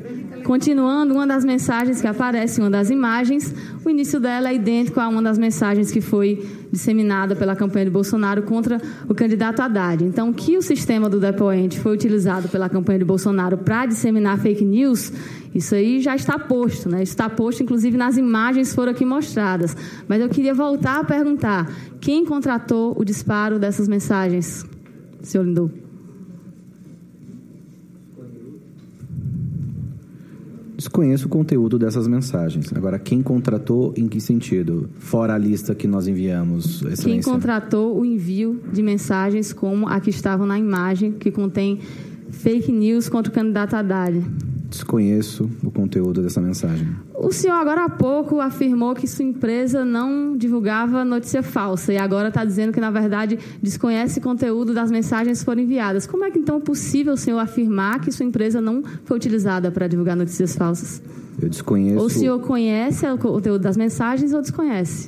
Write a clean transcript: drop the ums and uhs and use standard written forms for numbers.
Continuando, uma das mensagens que aparece, uma das imagens, o início dela é idêntico a uma das mensagens que foi disseminada pela campanha de Bolsonaro contra o candidato Haddad. Então, que o sistema do depoente foi utilizado pela campanha de Bolsonaro para disseminar fake news, isso aí já está posto, né? Isso está posto, inclusive, nas imagens que foram aqui mostradas. Mas eu queria voltar a perguntar, quem contratou o disparo dessas mensagens, senhor Lindu? Desconheço o conteúdo dessas mensagens. Agora, quem contratou, em que sentido? Fora a lista que nós enviamos, Excelência. Quem contratou o envio de mensagens como a que estavam na imagem, que contém fake news contra o candidato Haddad? Desconheço o conteúdo dessa mensagem. O senhor, agora há pouco, afirmou que sua empresa não divulgava notícia falsa e agora está dizendo que, na verdade, desconhece o conteúdo das mensagens que foram enviadas. Como é que, então, é possível o senhor afirmar que sua empresa não foi utilizada para divulgar notícias falsas? Eu desconheço... Ou o senhor conhece o conteúdo das mensagens ou desconhece?